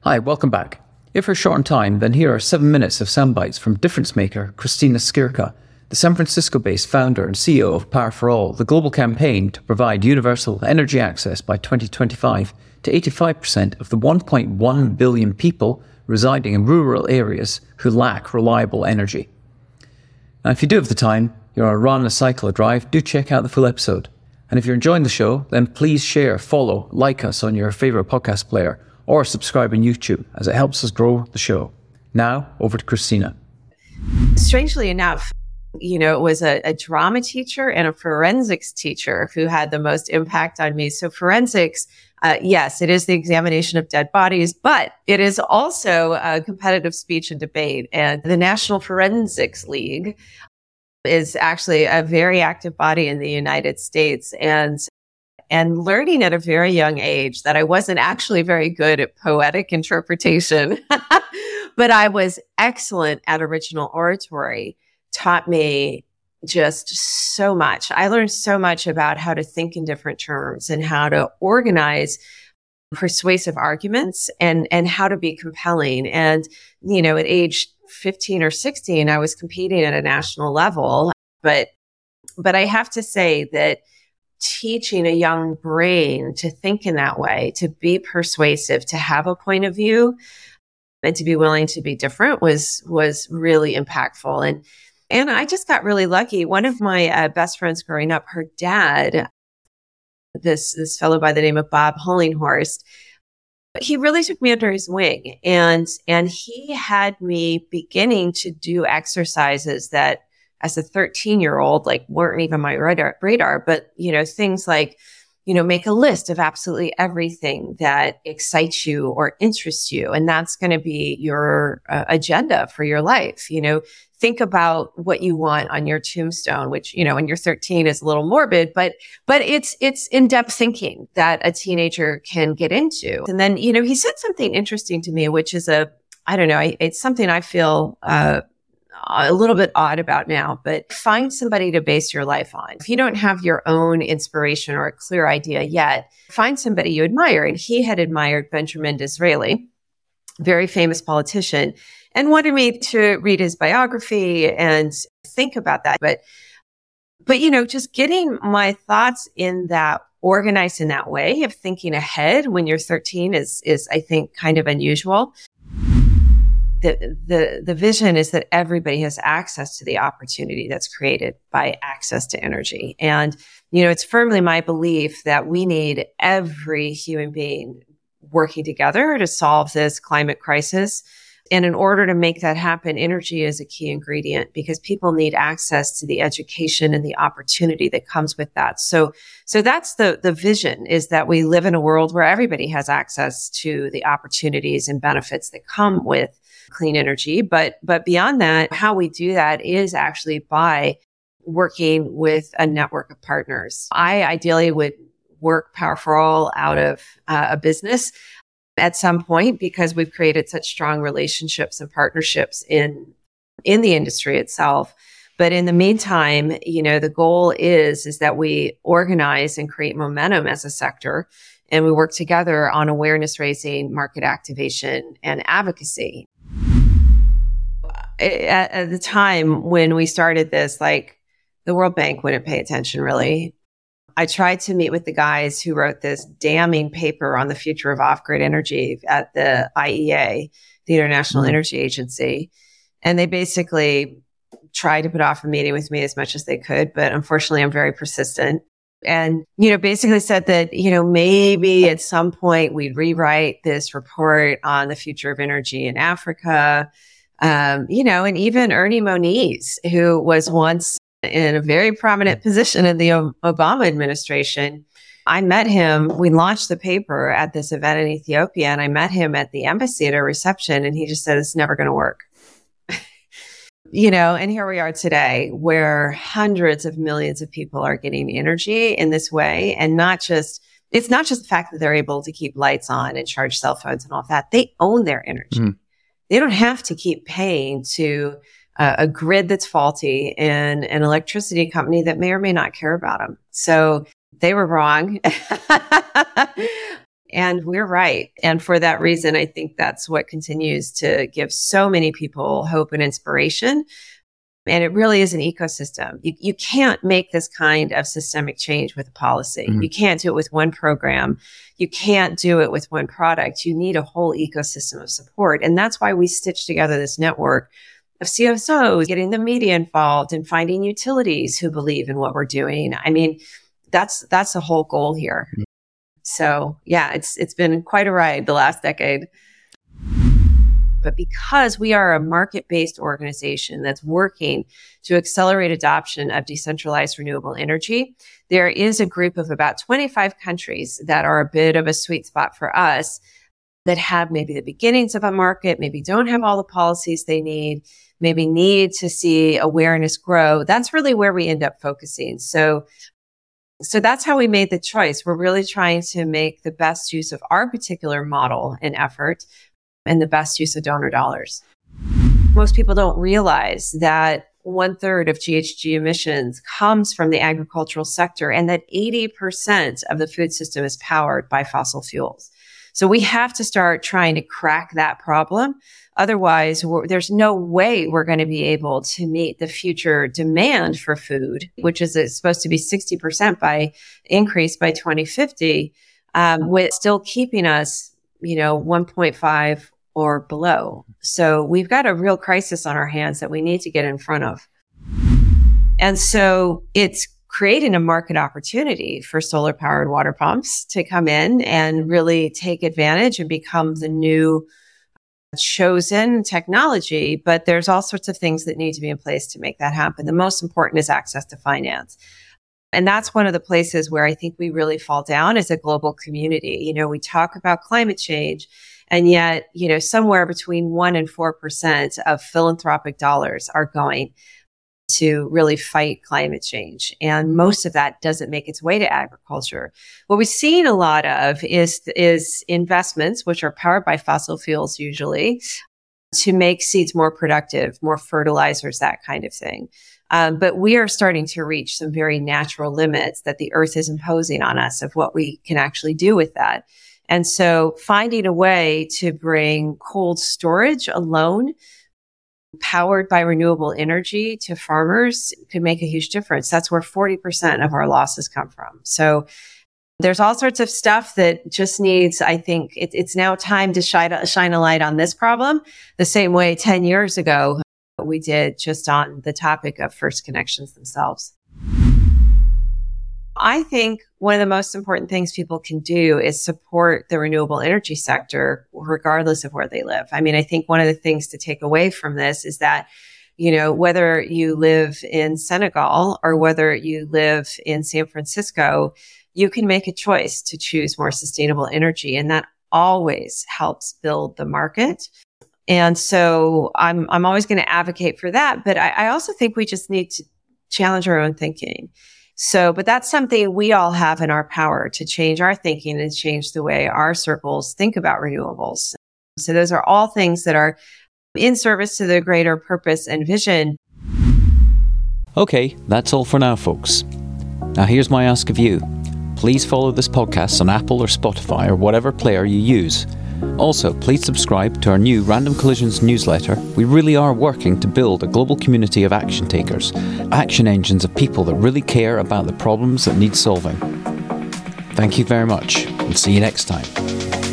Hi, welcome back. If you're short on time, then here are 7 minutes of sound bites from difference maker Christina Skirka, the San Francisco-based founder and CEO of Power for All, the global campaign to provide universal energy access by 2025 to 85% of the 1.1 billion people residing in rural areas who lack reliable energy. Now, if you do have the time, you're on a run, a cycle, a drive, do check out the full episode. And if you're enjoying the show, then please share, follow, like us on your favorite podcast player, or subscribe on YouTube, as it helps us grow the show. Now, over to Christina. Strangely enough, it was a drama teacher and a forensics teacher who had the most impact on me. So forensics, yes, it is the examination of dead bodies, but it is also competitive speech and debate. And the National Forensics League is actually a very active body in the United States. And learning at a very young age that I wasn't actually very good at poetic interpretation, but I was excellent at original oratory, taught me just so much. I learned so much about how to think in different terms and how to organize persuasive arguments and how to be compelling. And, at age 15 or 16, I was competing at a national level, but I have to say that teaching a young brain to think in that way, to be persuasive, to have a point of view, and to be willing to be different was really impactful. And I just got really lucky. One of my best friends growing up, her dad, this fellow by the name of Bob Hollinghorst, he really took me under his wing, and he had me beginning to do exercises that, as a 13-year-old, weren't even my radar, but, things like, make a list of absolutely everything that excites you or interests you. And that's going to be your agenda for your life. Think about what you want on your tombstone, which, when you're 13 is a little morbid, but it's in-depth thinking that a teenager can get into. And then, he said something interesting to me, which is it's something I feel, a little bit odd about now, but find somebody to base your life on. If you don't have your own inspiration or a clear idea yet, find somebody you admire. And he had admired Benjamin Disraeli, very famous politician, and wanted me to read his biography and think about that. But just getting my thoughts in that, organized in that way of thinking ahead when you're 13 is I think kind of unusual. The vision is that everybody has access to the opportunity that's created by access to energy. And, it's firmly my belief that we need every human being working together to solve this climate crisis. And in order to make that happen, energy is a key ingredient because people need access to the education and the opportunity that comes with that. So that's the vision, is that we live in a world where everybody has access to the opportunities and benefits that come with clean energy. But beyond that, how we do that is actually by working with a network of partners. I ideally would work Power for All out of a business at some point because we've created such strong relationships and partnerships in the industry itself. But in the meantime, the goal is that we organize and create momentum as a sector, and we work together on awareness raising, market activation, and advocacy. At the time when we started this, the World Bank wouldn't pay attention really. I tried to meet with the guys who wrote this damning paper on the future of off-grid energy at the IEA, the International Energy Agency. And they basically tried to put off a meeting with me as much as they could. But unfortunately, I'm very persistent. And, basically said that, maybe at some point we'd rewrite this report on the future of energy in Africa. And even Ernie Moniz, who was once in a very prominent position in the Obama administration, I met him. We launched the paper at this event in Ethiopia, and I met him at the embassy at a reception, and he just said, "It's never going to work." And here we are today, where hundreds of millions of people are getting energy in this way, and it's not just the fact that they're able to keep lights on and charge cell phones and all that. They own their energy. Mm. They don't have to keep paying to a grid that's faulty and an electricity company that may or may not care about them. So they were wrong. And we're right. And for that reason, I think that's what continues to give so many people hope and inspiration. And it really is an ecosystem. You can't make this kind of systemic change with a policy. You can't do it with one program. You can't do it with one product. You need a whole ecosystem of support. And that's why we stitched together this network of CSOs, getting the media involved and finding utilities who believe in what we're doing. I mean, that's the whole goal here. So yeah, it's been quite a ride the last decade. But because we are a market-based organization that's working to accelerate adoption of decentralized renewable energy, there is a group of about 25 countries that are a bit of a sweet spot for us that have maybe the beginnings of a market, maybe don't have all the policies they need, maybe need to see awareness grow. That's really where we end up focusing. So that's how we made the choice. We're really trying to make the best use of our particular model and effort and the best use of donor dollars. Most people don't realize that 1/3 of GHG emissions comes from the agricultural sector and that 80% of the food system is powered by fossil fuels. So we have to start trying to crack that problem. Otherwise, there's no way we're going to be able to meet the future demand for food, which is supposed to be 60% increase by 2050, with still keeping us, 1.5 or below. So we've got a real crisis on our hands that we need to get in front of. And so it's creating a market opportunity for solar powered water pumps to come in and really take advantage and become the new chosen technology. But there's all sorts of things that need to be in place to make that happen. The most important is access to finance. And that's one of the places where I think we really fall down as a global community. We talk about climate change, and yet, somewhere between 1% and 4% of philanthropic dollars are going to really fight climate change. And most of that doesn't make its way to agriculture. What we've seen a lot of is investments, which are powered by fossil fuels usually, to make seeds more productive, more fertilizers, that kind of thing. But we are starting to reach some very natural limits that the earth is imposing on us of what we can actually do with that. And so finding a way to bring cold storage alone, powered by renewable energy, to farmers could make a huge difference. That's where 40% of our losses come from. So there's all sorts of stuff that just needs, I think it's now time to shine a light on this problem the same way 10 years ago we did just on the topic of first connections themselves. I think one of the most important things people can do is support the renewable energy sector, regardless of where they live. I mean, I think one of the things to take away from this is that, whether you live in Senegal or whether you live in San Francisco, you can make a choice to choose more sustainable energy. And that always helps build the market. And so I'm always going to advocate for that. But I also think we just need to challenge our own thinking. But that's something we all have in our power to change our thinking and change the way our circles think about renewables. So those are all things that are in service to the greater purpose and vision. Okay, that's all for now, folks. Now here's my ask of you. Please follow this podcast on Apple or Spotify or whatever player you use. Also, please subscribe to our new Random Collisions newsletter. We really are working to build a global community of action takers, action engines of people that really care about the problems that need solving. Thank you very much, and see you next time.